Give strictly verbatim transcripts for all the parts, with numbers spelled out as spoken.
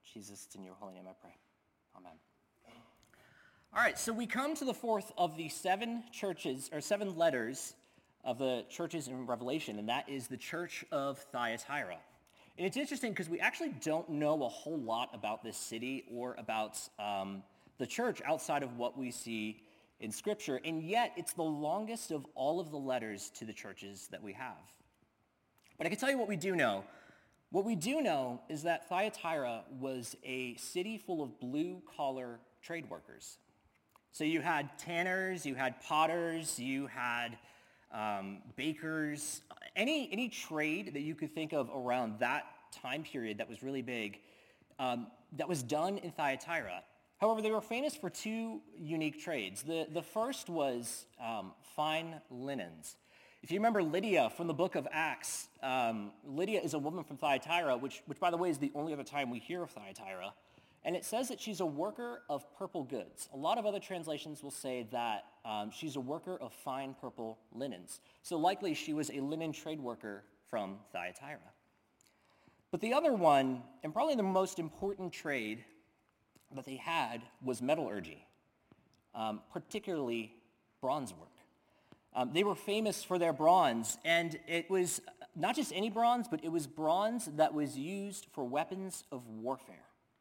Jesus, it's in your holy name I pray. Amen. All right, so we come to the fourth of the seven churches, or seven letters of the churches in Revelation, and that is the church of Thyatira. And it's interesting because we actually don't know a whole lot about this city or about um, the church outside of what we see in Scripture, and yet it's the longest of all of the letters to the churches that we have. But I can tell you what we do know. What we do know is that Thyatira was a city full of blue-collar trade workers. So you had tanners, you had potters, you had um, bakers, any, any trade that you could think of around that time period that was really big, um, that was done in Thyatira. However, they were famous for two unique trades. The, the first was um, fine linens. If you remember Lydia from the book of Acts, um, Lydia is a woman from Thyatira, which, which, by the way, is the only other time we hear of Thyatira. And it says that she's a worker of purple goods. A lot of other translations will say that um, she's a worker of fine purple linens. So likely she was a linen trade worker from Thyatira. But the other one, and probably the most important trade that they had, was metallurgy, um, particularly bronze work. Um, they were famous for their bronze, and it was not just any bronze, but it was bronze that was used for weapons of warfare.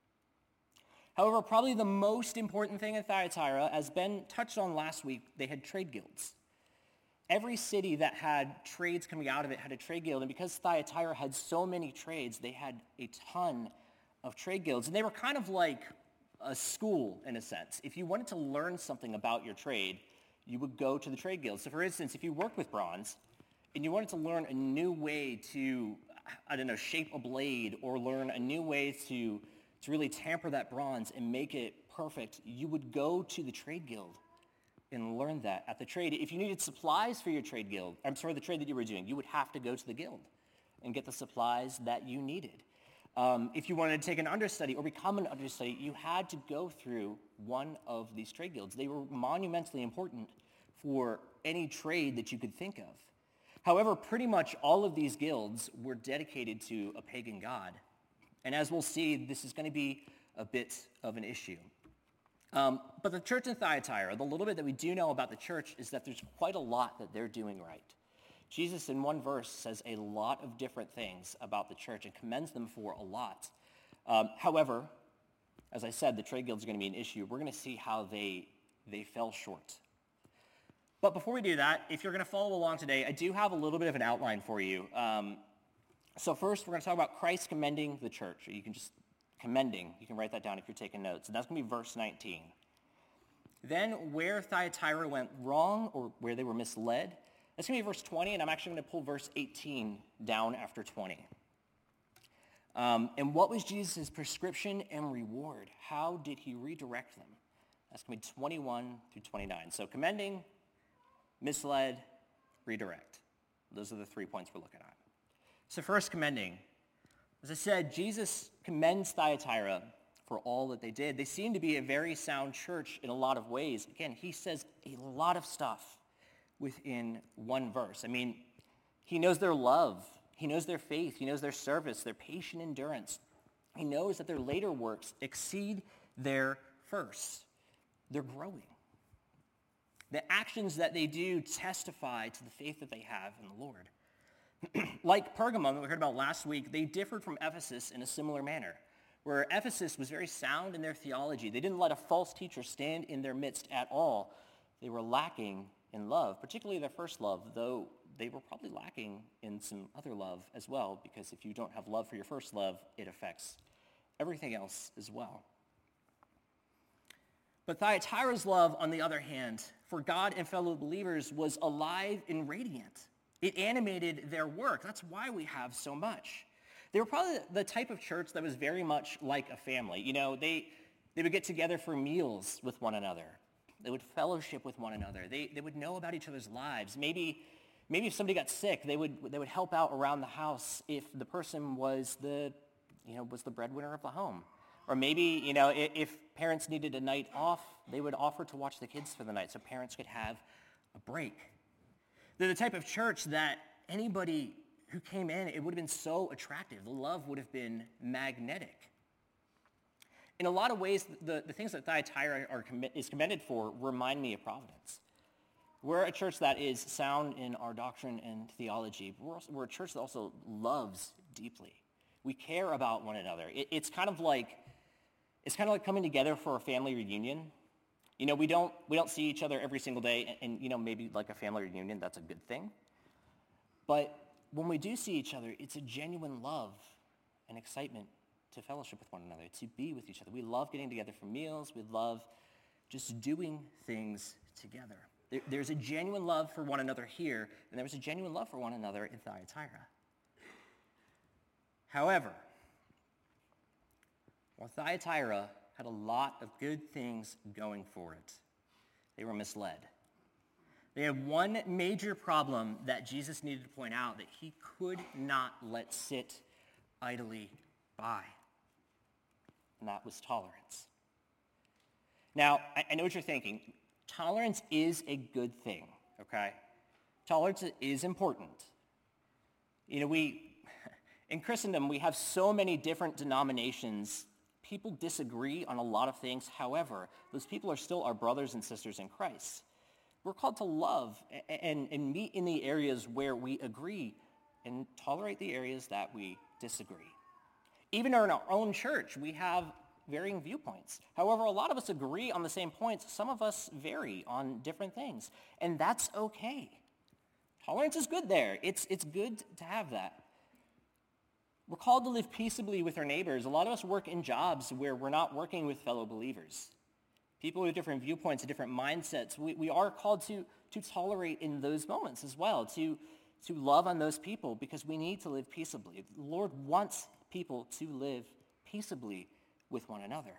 However, probably the most important thing in Thyatira, as Ben touched on last week, they had trade guilds. Every city that had trades coming out of it had a trade guild, and because Thyatira had so many trades, they had a ton of trade guilds, and they were kind of like a school in a sense. If you wanted to learn something about your trade, you would go to the trade guild. So for instance, if you worked with bronze and you wanted to learn a new way to, I don't know, shape a blade or learn a new way to, to really tamper that bronze and make it perfect, you would go to the trade guild and learn that at the trade. If you needed supplies for your trade guild, I'm sorry, the trade that you were doing, you would have to go to the guild and get the supplies that you needed. Um, if you wanted to take an understudy or become an understudy, you had to go through one of these trade guilds. They were monumentally important for any trade that you could think of. However, pretty much all of these guilds were dedicated to a pagan god. And as we'll see, this is going to be a bit of an issue. Um, but the church in Thyatira, the little bit that we do know about the church is that there's quite a lot that they're doing right. Jesus in one verse says a lot of different things about the church and commends them for a lot. Um, however, as I said, the trade guilds are going to be an issue. We're going to see how they, they fell short. But before we do that, if you're going to follow along today, I do have a little bit of an outline for you. Um, so first, we're going to talk about Christ commending the church. You can just, commending, you can write that down if you're taking notes. And that's going to be verse nineteen. Then where Thyatira went wrong or where they were misled, that's going to be verse twenty, and I'm actually going to pull verse eighteen down after twenty. Um, and what was Jesus' prescription and reward? How did he redirect them? That's going to be twenty-one through twenty-nine. So commending, misled, redirect. Those are the three points we're looking at. So first, commending. As I said, Jesus commends Thyatira for all that they did. They seem to be a very sound church in a lot of ways. Again, he says a lot of stuff within one verse. I mean, he knows their love. He knows their faith. He knows their service, their patient endurance. He knows that their later works exceed their first. They're growing. The actions that they do testify to the faith that they have in the Lord. Like Pergamum that we heard about last week, they differed from Ephesus in a similar manner, where Ephesus was very sound in their theology. They didn't let a false teacher stand in their midst at all. They were lacking in love, particularly their first love, though they were probably lacking in some other love as well, because if you don't have love for your first love, it affects everything else as well. But Thyatira's love, on the other hand, for God and fellow believers was alive and radiant. It animated their work. That's why we have so much. They were probably the type of church that was very much like a family. You know, they, they would get together for meals with one another. They would fellowship with one another. They, they would know about each other's lives. Maybe, maybe if somebody got sick, they would, they would help out around the house if the person was the, you know, was the breadwinner of the home. Or maybe, you know, if, if parents needed a night off, they would offer to watch the kids for the night so parents could have a break. They're the type of church that anybody who came in, it would have been so attractive. The love would have been magnetic. In a lot of ways, the, the things that Thyatira are commit, is commended for remind me of Providence. We're a church that is sound in our doctrine and theology, but we're, also, we're a church that also loves deeply. We care about one another. It, it's kind of like it's kind of like coming together for a family reunion. You know, we don't we don't see each other every single day, and, and you know, maybe like a family reunion, that's a good thing. But when we do see each other, it's a genuine love and excitement to fellowship with one another, to be with each other. We love getting together for meals. We love just doing things together. There, there's a genuine love for one another here, and there was a genuine love for one another in Thyatira. However, while Thyatira had a lot of good things going for it, they were misled. They had one major problem that Jesus needed to point out that he could not let sit idly by, and that was tolerance. Now, I, I know what you're thinking. Tolerance is a good thing, okay? Tolerance is important. You know, we, in Christendom, we have so many different denominations. People disagree on a lot of things. However, those people are still our brothers and sisters in Christ. We're called to love and, and meet in the areas where we agree and tolerate the areas that we disagree. Even in our own church, we have varying viewpoints. However, a lot of us agree on the same points. Some of us vary on different things, and that's okay. Tolerance is good there. It's, it's good to have that. We're called to live peaceably with our neighbors. A lot of us work in jobs where we're not working with fellow believers. People with different viewpoints and different mindsets. We, we are called to, to tolerate in those moments as well, to, to love on those people because we need to live peaceably. The Lord wants people to live peaceably with one another.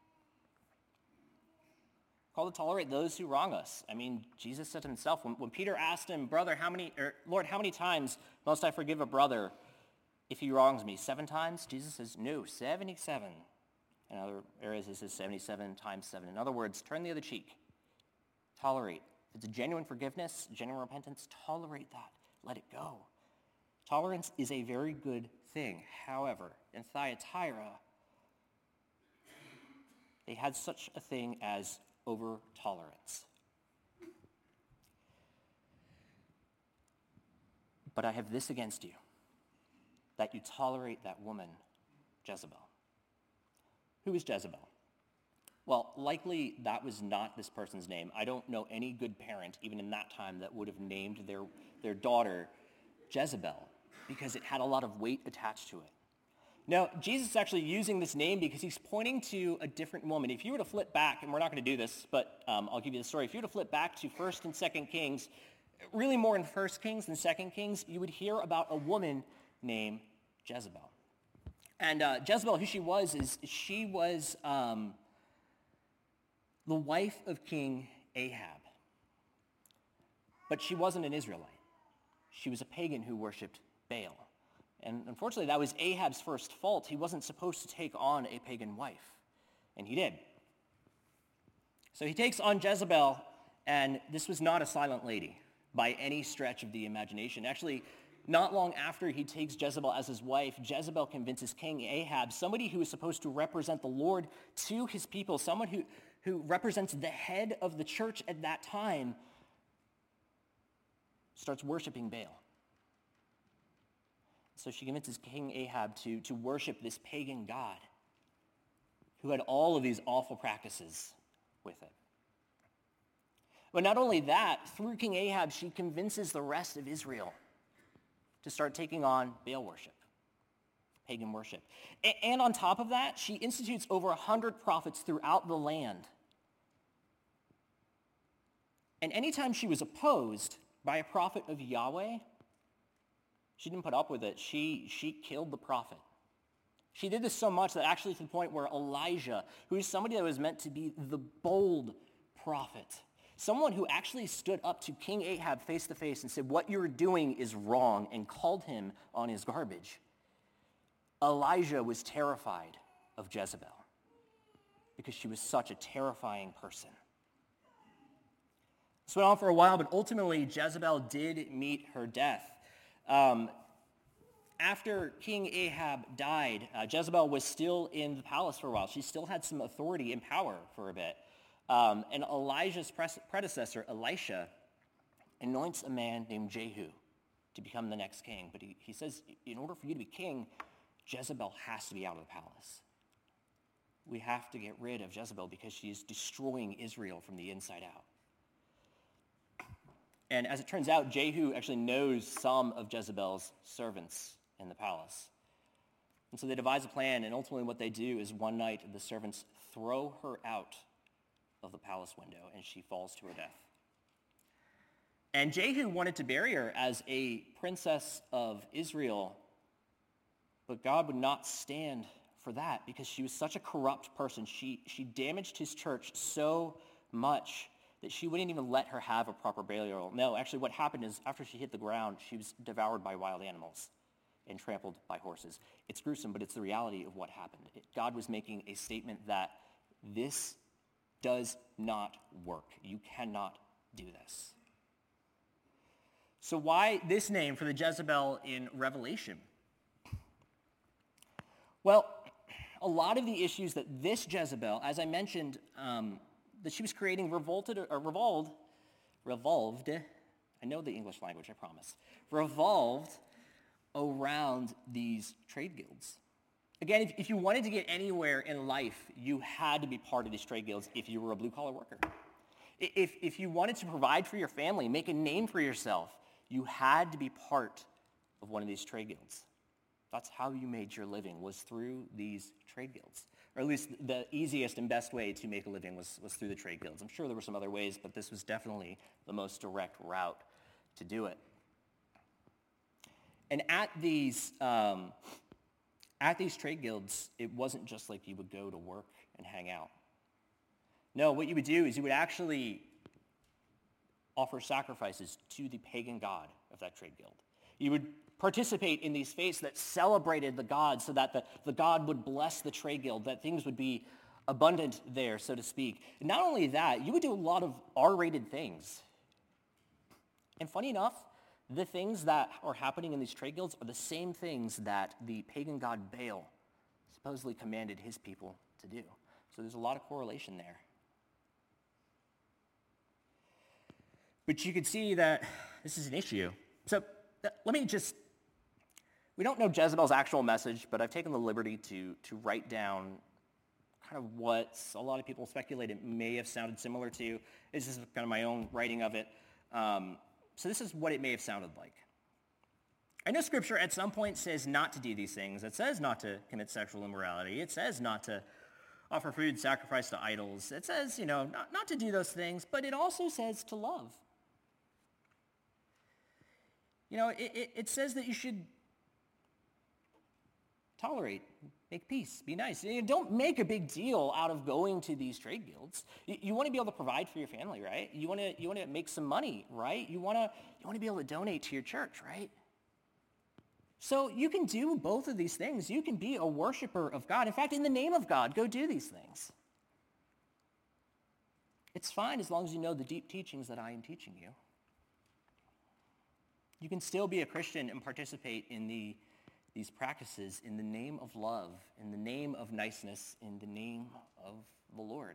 Called to tolerate those who wrong us. I mean, Jesus said to himself, when, when Peter asked him, brother, how many, or Lord, how many times must I forgive a brother if he wrongs me? Seven times? Jesus says, no, seventy-seven. In other areas, it says seventy-seven times seven. In other words, turn the other cheek. Tolerate. If it's a genuine forgiveness, genuine repentance, tolerate that. Let it go. Tolerance is a very good thing. However, in Thyatira, they had such a thing as over-tolerance. But I have this against you, that you tolerate that woman, Jezebel. Who is Jezebel? Well, likely that was not this person's name. I don't know any good parent, even in that time, that would have named their, their daughter Jezebel, because it had a lot of weight attached to it. Now, Jesus is actually using this name because he's pointing to a different woman. If you were to flip back, and we're not going to do this, but um, I'll give you the story. If you were to flip back to First and Second Kings, really more in First Kings than Second Kings, you would hear about a woman named Jezebel. And uh, Jezebel, who she was, is she was um, the wife of King Ahab. But she wasn't an Israelite. She was a pagan who worshipped Baal. And unfortunately, that was Ahab's first fault. He wasn't supposed to take on a pagan wife, and he did. So he takes on Jezebel, and this was not a silent lady by any stretch of the imagination. Actually, not long after he takes Jezebel as his wife, Jezebel convinces King Ahab, somebody who is supposed to represent the Lord to his people, someone who, who represents the head of the church at that time, starts worshiping Baal. So she convinces King Ahab to, to worship this pagan god who had all of these awful practices with it. But not only that, through King Ahab, she convinces the rest of Israel to start taking on Baal worship, pagan worship. A- and on top of that, she institutes over one hundred prophets throughout the land. And anytime she was opposed by a prophet of Yahweh, she didn't put up with it. She, she killed the prophet. She did this so much that actually to the point where Elijah, who is somebody that was meant to be the bold prophet, someone who actually stood up to King Ahab face to face and said, what you're doing is wrong, and called him on his garbage. Elijah was terrified of Jezebel because she was such a terrifying person. This went on for a while, but ultimately Jezebel did meet her death. Um, after King Ahab died, uh, Jezebel was still in the palace for a while. She still had some authority and power for a bit. Um, and Elijah's pres- predecessor, Elisha, anoints a man named Jehu to become the next king. But he, he says, in order for you to be king, Jezebel has to be out of the palace. We have to get rid of Jezebel because she is destroying Israel from the inside out. And as it turns out, Jehu actually knows some of Jezebel's servants in the palace. And so they devise a plan, and ultimately what they do is one night the servants throw her out of the palace window, and she falls to her death. And Jehu wanted to bury her as a princess of Israel, but God would not stand for that because she was such a corrupt person. She, she damaged his church so much that she wouldn't even let her have a proper burial. No, actually what happened is after she hit the ground, she was devoured by wild animals and trampled by horses. It's gruesome, but it's the reality of what happened. It, God was making a statement that this does not work. You cannot do this. So why this name for the Jezebel in Revelation? Well, a lot of the issues that this Jezebel, as I mentioned, um, that she was creating revolted or revolved, revolved, I know the English language, I promise, revolved around these trade guilds. Again, if, if you wanted to get anywhere in life, you had to be part of these trade guilds if you were a blue-collar worker. If, if you wanted to provide for your family, make a name for yourself, you had to be part of one of these trade guilds. That's how you made your living, was through these trade guilds. Or at least the easiest and best way to make a living was, was through the trade guilds. I'm sure there were some other ways, but this was definitely the most direct route to do it. And at these, um, at these trade guilds, it wasn't just like you would go to work and hang out. No, what you would do is you would actually offer sacrifices to the pagan god of that trade guild. You would participate in these feasts that celebrated the god so that the, the god would bless the trade guild, that things would be abundant there, so to speak. And not only that, you would do a lot of R-rated things. And funny enough, the things that are happening in these trade guilds are the same things that the pagan god Baal supposedly commanded his people to do. So there's a lot of correlation there. But you can see that this is an issue. So uh, let me just, we don't know Jezebel's actual message, but I've taken the liberty to, to write down kind of what a lot of people speculate it may have sounded similar to. This is kind of my own writing of it. Um, so this is what it may have sounded like. I know Scripture at some point says not to do these things. It says not to commit sexual immorality. It says not to offer food sacrificed to idols. It says, you know, not, not to do those things, but it also says to love. You know, it, it, it says that you should tolerate, make peace, be nice. You don't make a big deal out of going to these trade guilds. You, you want to be able to provide for your family, right? You want to you want to make some money, right? You want to you want to be able to donate to your church, right? So you can do both of these things. You can be a worshiper of God. In fact, in the name of God, go do these things. It's fine as long as you know the deep teachings that I am teaching you. You can still be a Christian and participate in the, these practices in the name of love, in the name of niceness, in the name of the Lord.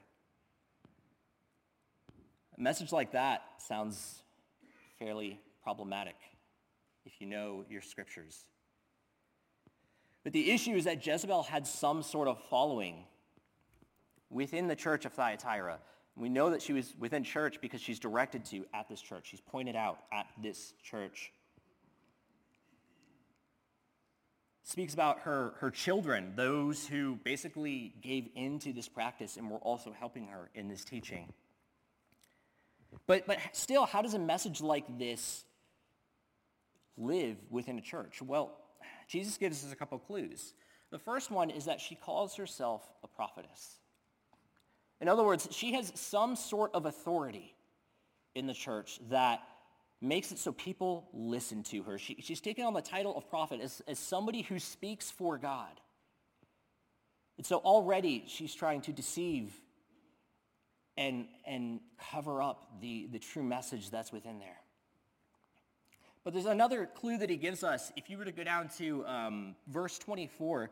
A message like that sounds fairly problematic if you know your scriptures. But the issue is that Jezebel had some sort of following within the church of Thyatira. We know that she was within church because she's directed to at this church. She's pointed out at this church. Speaks about her, her children, those who basically gave into this practice and were also helping her in this teaching. But, but still, how does a message like this live within a church? Well, Jesus gives us a couple clues. The first one is that she calls herself a prophetess. In other words, she has some sort of authority in the church that makes it so people listen to her. She, she's taken on the title of prophet as, as somebody who speaks for God. And so already she's trying to deceive and, and cover up the, the true message that's within there. But there's another clue that he gives us. If you were to go down to um, verse twenty-four,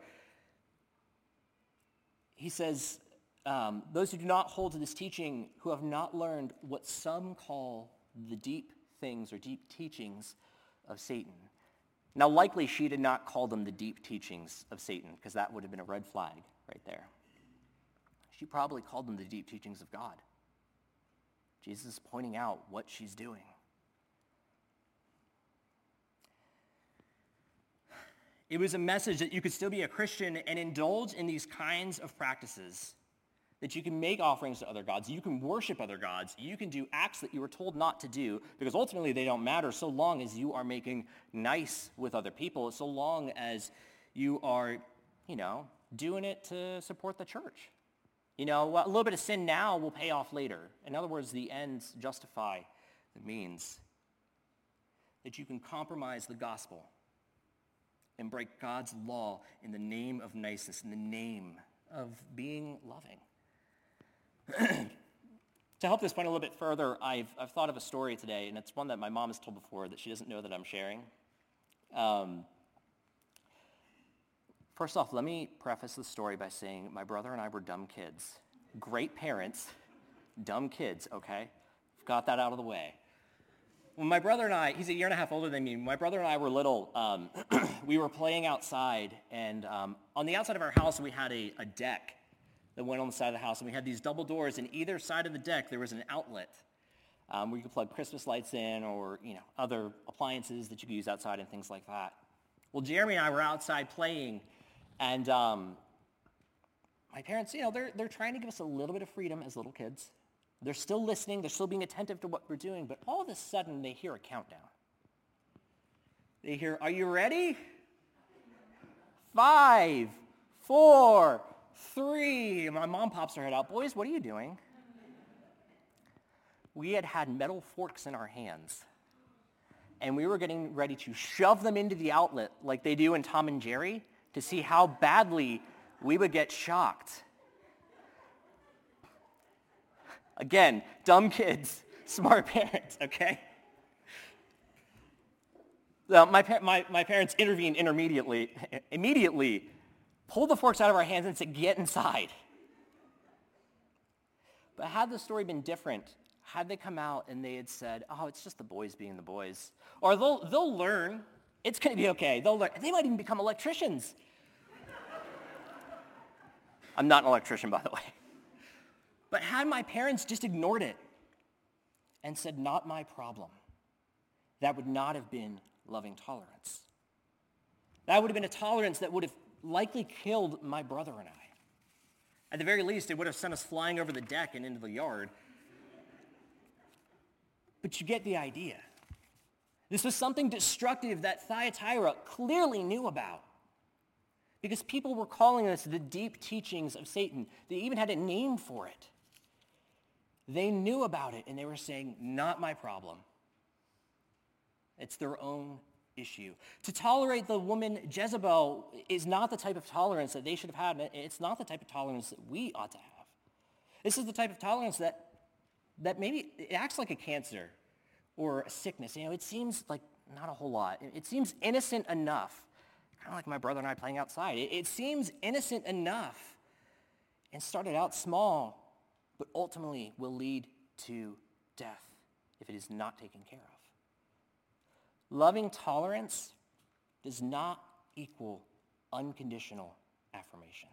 he says, um, those who do not hold to this teaching, who have not learned what some call the deep things or deep teachings of Satan. Now, likely she did not call them the deep teachings of Satan, because that would have been a red flag right there. She probably called them the deep teachings of God. Jesus is pointing out what she's doing. It was a message that you could still be a Christian and indulge in these kinds of practices, that you can make offerings to other gods, you can worship other gods, you can do acts that you were told not to do, because ultimately they don't matter so long as you are making nice with other people, so long as you are, you know, doing it to support the church. You know, a little bit of sin now will pay off later. In other words, the ends justify the means. That you can compromise the gospel and break God's law in the name of niceness, in the name of being loving. To help this point a little bit further, I've, I've thought of a story today, and it's one that my mom has told before that she doesn't know that I'm sharing. Um, first off, let me preface the story by saying my brother and I were dumb kids. Great parents, dumb kids, okay? Got that out of the way. When my brother and I, he's a year and a half older than me, when my brother and I were little, um, we were playing outside, and um, on the outside of our house, we had a, a deck that went on the side of the house, and we had these double doors, and either side of the deck, there was an outlet um, where you could plug Christmas lights in or, you know, other appliances that you could use outside and things like that. Well, Jeremy and I were outside playing, and um, my parents, you know, they're, they're trying to give us a little bit of freedom as little kids. They're still listening. They're still being attentive to what we're doing. But all of a sudden, they hear a countdown. They hear, are you ready? Five, four, three. My mom pops her head out. Boys, what are you doing? We had had metal forks in our hands. And we were getting ready to shove them into the outlet like they do in Tom and Jerry to see how badly we would get shocked. Again, dumb kids, smart parents, okay? Uh, my, my, my parents intervened intermediately, immediately, pulled the forks out of our hands and said, get inside. But had the story been different, had they come out and they had said, oh, it's just the boys being the boys, or they'll, they'll learn, it's going to be okay, they'll learn, they might even become electricians. I'm not an electrician, by the way. But had my parents just ignored it and said, not my problem, that would not have been loving tolerance. That would have been a tolerance that would have likely killed my brother and I. At the very least, it would have sent us flying over the deck and into the yard. But you get the idea. This was something destructive that Thyatira clearly knew about. Because people were calling this the deep teachings of Satan. They even had a name for it. They knew about it, and they were saying, not my problem. It's their own issue. To tolerate the woman Jezebel is not the type of tolerance that they should have had. It's not the type of tolerance that we ought to have. This is the type of tolerance that, that maybe it acts like a cancer or a sickness. You know, it seems like not a whole lot. It seems innocent enough. Kind of like my brother and I playing outside. It, it seems innocent enough and started out small, but ultimately will lead to death if it is not taken care of. Loving tolerance does not equal unconditional affirmation.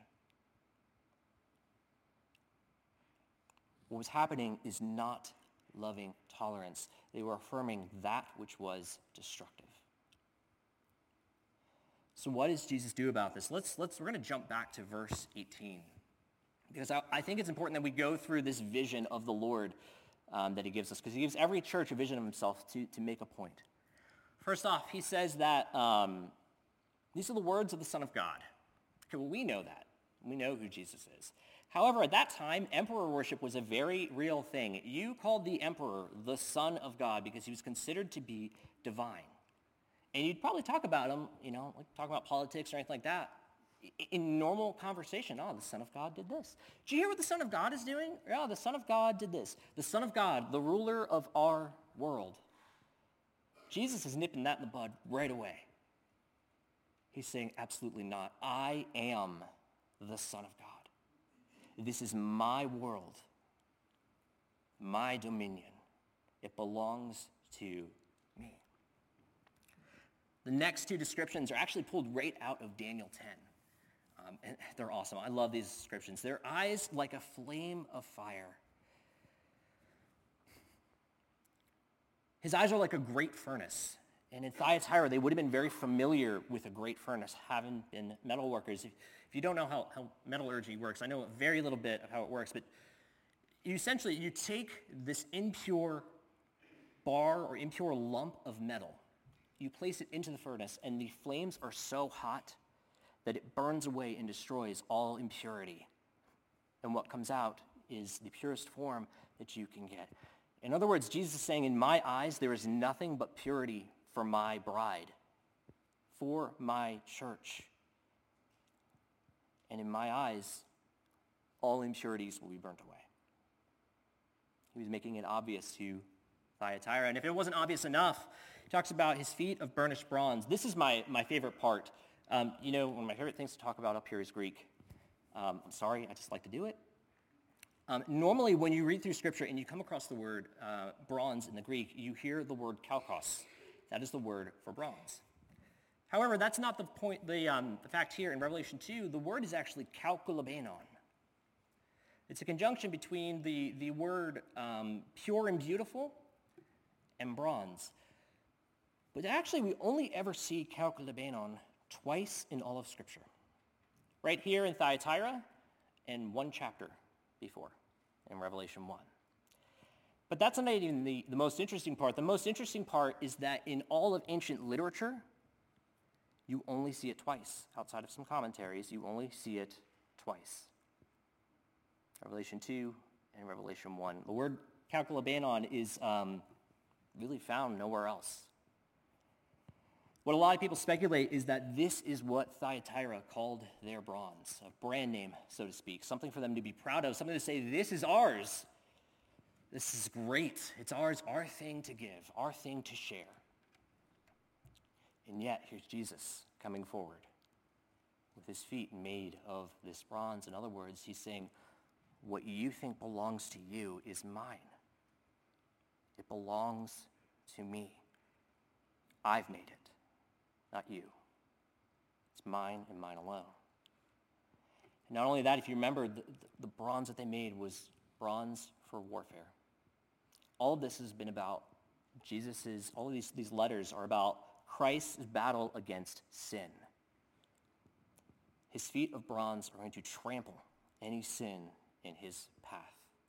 What was happening is not loving tolerance. They were affirming that which was destructive. So what does Jesus do about this? Let's, let's, we're going to jump back to verse eighteen. Because I, I think it's important that we go through this vision of the Lord um, that he gives us. Because he gives every church a vision of himself to, to make a point. First off, he says that um, these are the words of the Son of God. Okay, well, we know that. We know who Jesus is. However, at that time, emperor worship was a very real thing. You called the emperor the Son of God because he was considered to be divine. And you'd probably talk about him, you know, like talk about politics or anything like that. In normal conversation, oh, the Son of God did this. Did you hear what the Son of God is doing? Oh, the Son of God did this. The Son of God, the ruler of our world. Jesus is nipping that in the bud right away. He's saying, absolutely not. I am the Son of God. This is my world, my dominion. It belongs to me. The next two descriptions are actually pulled right out of Daniel ten. Um, and they're awesome. I love these descriptions. Their eyes like a flame of fire. His eyes are like a great furnace. And in Thyatira, they would have been very familiar with a great furnace, having been metal workers. If, if you don't know how, how metallurgy works, I know a very little bit of how it works, but you essentially, you take this impure bar or impure lump of metal, you place it into the furnace, and the flames are so hot that it burns away and destroys all impurity. And what comes out is the purest form that you can get. In other words, Jesus is saying, in my eyes, there is nothing but purity for my bride, for my church. And in my eyes, all impurities will be burnt away. He was making it obvious to Thyatira. And if it wasn't obvious enough, he talks about his feet of burnished bronze. This is my, my favorite part. Um, you know, one of my favorite things to talk about up here is Greek. Um, I'm sorry, I just like to do it. Um, normally, when you read through Scripture and you come across the word uh, bronze in the Greek, you hear the word kalkos. That is the word for bronze. However, that's not the point, the, um, the fact here in Revelation two. The word is actually kalkulobenon. It's a conjunction between the, the word um, pure and beautiful and bronze. But actually, we only ever see kalkulobenon twice in all of Scripture. Right here in Thyatira and one chapter before in Revelation one. But that's not even the, the most interesting part. The most interesting part is that in all of ancient literature, you only see it twice. Outside of some commentaries, you only see it twice. Revelation two and Revelation one. The word kalkulobenon is um, really found nowhere else. What a lot of people speculate is that this is what Thyatira called their bronze, a brand name, so to speak, something for them to be proud of, something to say, this is ours. This is great. It's ours, our thing to give, our thing to share. And yet, here's Jesus coming forward with his feet made of this bronze. In other words, he's saying, what you think belongs to you is mine. It belongs to me. I've made it, not you. It's mine and mine alone. And not only that, if you remember, the, the bronze that they made was bronze for warfare. All of this has been about Jesus's, all of these, these letters are about Christ's battle against sin. His feet of bronze are going to trample any sin in his path.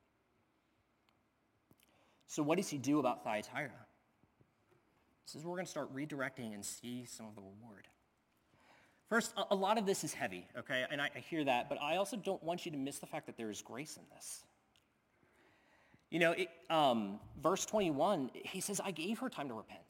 So what does he do about Thyatira? This is where we're going to start redirecting and see some of the reward. First, a, a lot of this is heavy, okay? And I, I hear that, but I also don't want you to miss the fact that there is grace in this. You know, it, um, verse twenty-one, he says, I gave her time to repent.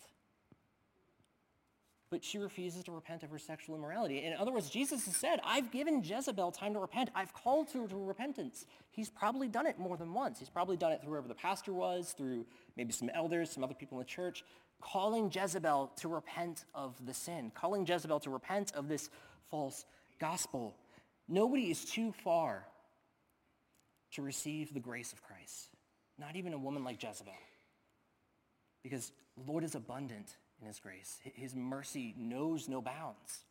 But she refuses to repent of her sexual immorality. In other words, Jesus has said, I've given Jezebel time to repent. I've called her to repentance. He's probably done it more than once. He's probably done it through whoever the pastor was, through maybe some elders, some other people in the church, calling Jezebel to repent of the sin, calling Jezebel to repent of this false gospel. Nobody is too far to receive the grace of Christ. Not even a woman like Jezebel. Because the Lord is abundant in his grace. His mercy knows no bounds.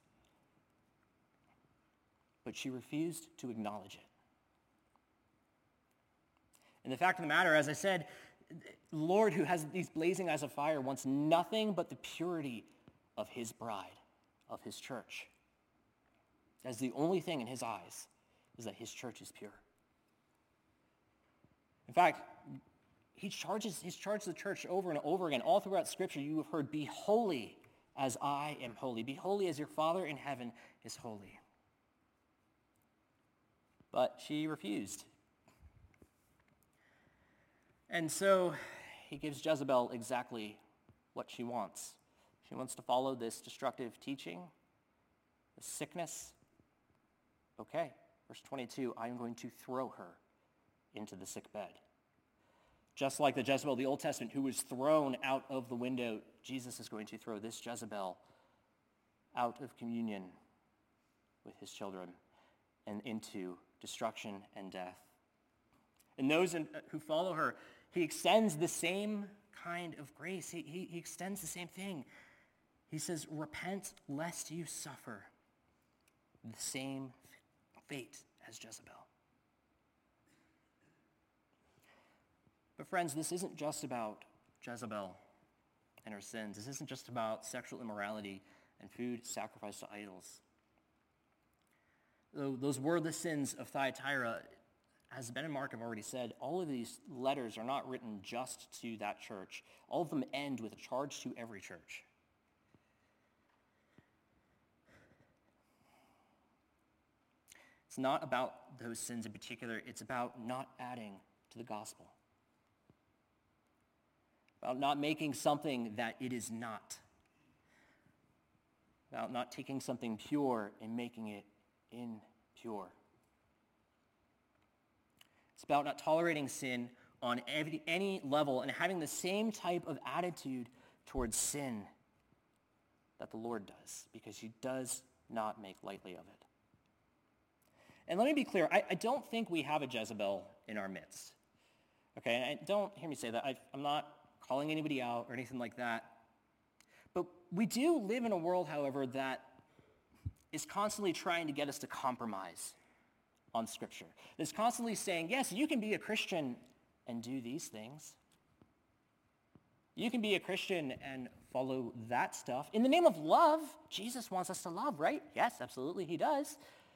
But she refused to acknowledge it. And the fact of the matter, as I said, the Lord, who has these blazing eyes of fire, wants nothing but the purity of his bride, of his church. As the only thing in his eyes is that his church is pure. In fact, he charges, he's charged the church over and over again. All throughout Scripture, you have heard, be holy as I am holy. Be holy as your Father in heaven is holy. But she refused. And so he gives Jezebel exactly what she wants. She wants to follow this destructive teaching, this sickness. Okay, verse twenty-two, I am going to throw her into the sick bed. Just like the Jezebel of the Old Testament who was thrown out of the window, Jesus is going to throw this Jezebel out of communion with his children and into destruction and death. And those in, who follow her, he extends the same kind of grace. He, he, he extends the same thing. He says, repent lest you suffer the same fate as Jezebel. But friends, this isn't just about Jezebel and her sins. This isn't just about sexual immorality and food sacrificed to idols. Though those were the sins of Thyatira, as Ben and Mark have already said, all of these letters are not written just to that church. All of them end with a charge to every church. It's not about those sins in particular. It's about not adding to the gospel. About not making something that it is not. About not taking something pure and making it impure. It's about not tolerating sin on every, any level and having the same type of attitude towards sin that the Lord does, because he does not make lightly of it. And let me be clear, I, I don't think we have a Jezebel in our midst. Okay, and don't hear me say that. I, I'm not calling anybody out or anything like that. But we do live in a world, however, that is constantly trying to get us to compromise on Scripture. That's constantly saying, yes, you can be a Christian and do these things. You can be a Christian and follow that stuff. In the name of love, Jesus wants us to love, right? Yes, absolutely, he does.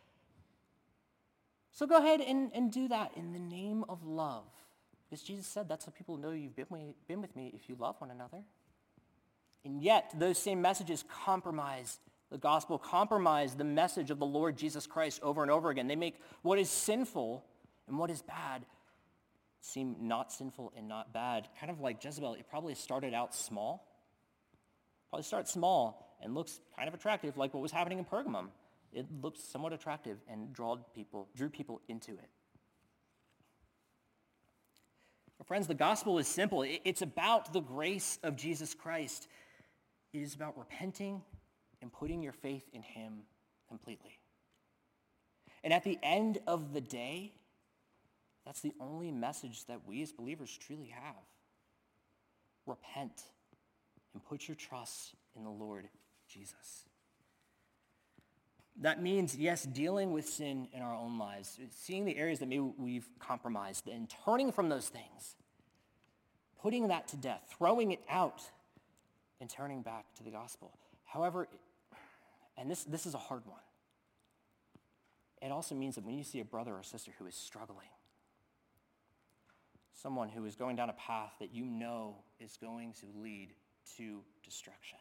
So go ahead and, and do that in the name of love. Because Jesus said, that's how people know you've been with, been with me if you love one another. And yet, those same messages compromise the gospel, compromise the message of the Lord Jesus Christ over and over again. They make what is sinful and what is bad seem not sinful and not bad. Kind of like Jezebel, it probably started out small. Probably started small and looks kind of attractive, like what was happening in Pergamum. It looked somewhat attractive and drew people, drew people into it. Friends, the gospel is simple. It's about the grace of Jesus Christ. It is about repenting and putting your faith in him completely. And at the end of the day, that's the only message that we as believers truly have. Repent and put your trust in the Lord Jesus. That means, yes, dealing with sin in our own lives, seeing the areas that maybe we've compromised and turning from those things, putting that to death, throwing it out, and turning back to the gospel. However, and this, this is a hard one, it also means that when you see a brother or sister who is struggling, someone who is going down a path that you know is going to lead to destruction,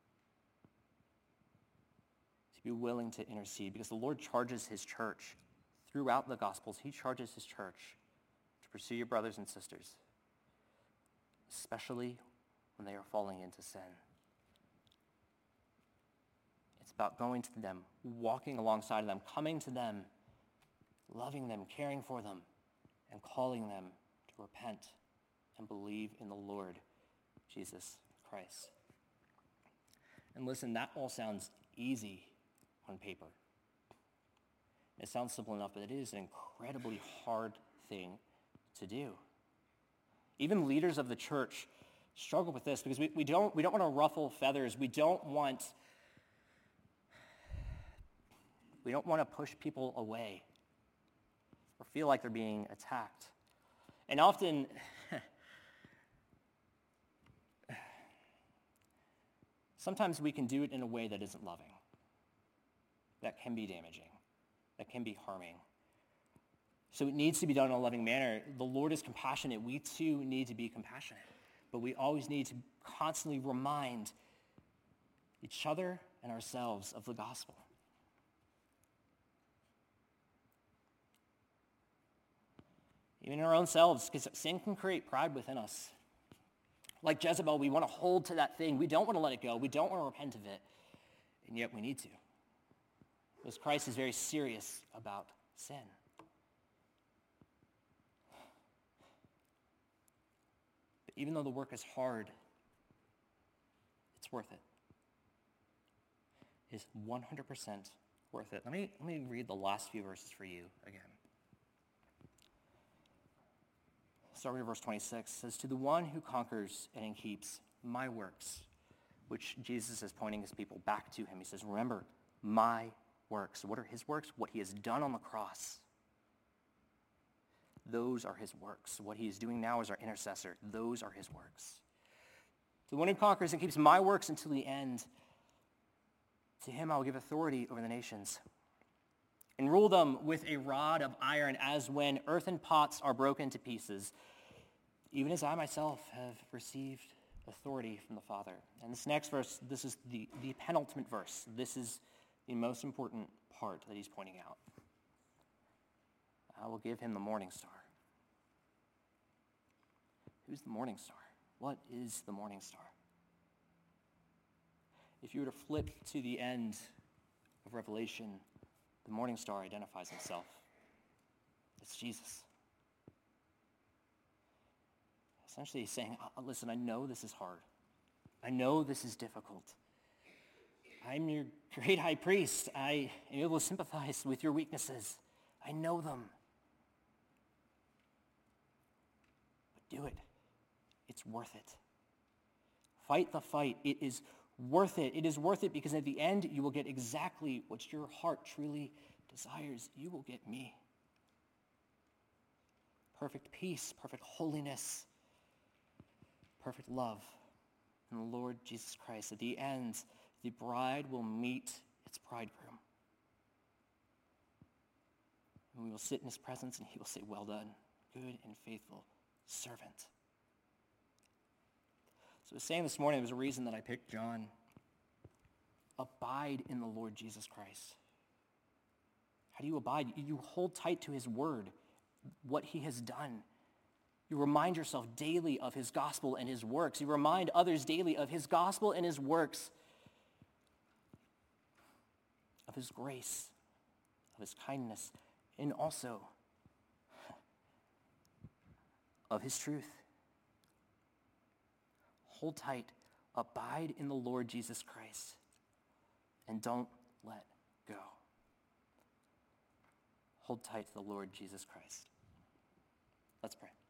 to be willing to intercede, because the Lord charges his church throughout the Gospels. He charges his church to pursue your brothers and sisters, especially when they are falling into sin. It's about going to them, walking alongside of them, coming to them, loving them, caring for them, and calling them to repent and believe in the Lord Jesus Christ. And listen, that all sounds easy on paper. It sounds simple enough, but it is an incredibly hard thing to do. Even leaders of the church struggle with this because we, we don't we don't want to ruffle feathers. We don't want we don't want to push people away or feel like they're being attacked. And often sometimes we can do it in a way that isn't loving, that can be damaging, that can be harming. So it needs to be done in a loving manner. The Lord is compassionate. We too need to be compassionate. But we always need to constantly remind each other and ourselves of the gospel. Even in our own selves, because sin can create pride within us. Like Jezebel, we want to hold to that thing. We don't want to let it go. We don't want to repent of it. And yet we need to. Because Christ is very serious about sin. But even though the work is hard, it's worth it. It's one hundred percent worth it. Let me, let me read the last few verses for you again. Starting with verse twenty-six, it says, "To the one who conquers and keeps my works," which Jesus is pointing his people back to him. He says, remember, my works. What are his works? What he has done on the cross. Those are his works. What he is doing now as our intercessor. Those are his works. To the one who conquers and keeps my works until the end, to him I will give authority over the nations, and rule them with a rod of iron, as when earthen pots are broken to pieces, even as I myself have received authority from the Father. And this next verse, this is the, the penultimate verse. This is the most important part that he's pointing out. I will give him the morning star. Who's the morning star? What is the morning star? If you were to flip to the end of Revelation, the morning star identifies himself. It's Jesus. Essentially, he's saying, listen, I know this is hard. I know this is difficult. I'm your great high priest. I am able to sympathize with your weaknesses. I know them. But do it. It's worth it. Fight the fight. It is worth it. It is worth it because at the end, you will get exactly what your heart truly desires. You will get me. Perfect peace, perfect holiness, perfect love in the Lord Jesus Christ. At the end, the bride will meet its bridegroom. And we will sit in his presence and he will say, well done, good and faithful servant. So I was saying this morning, there's a reason that I picked John. Abide in the Lord Jesus Christ. How do you abide? You hold tight to his word, what he has done. You remind yourself daily of his gospel and his works. You remind others daily of his gospel and his works, of his grace, of his kindness, and also of his truth. Hold tight, abide in the Lord Jesus Christ, and don't let go. Hold tight to the Lord Jesus Christ. Let's pray.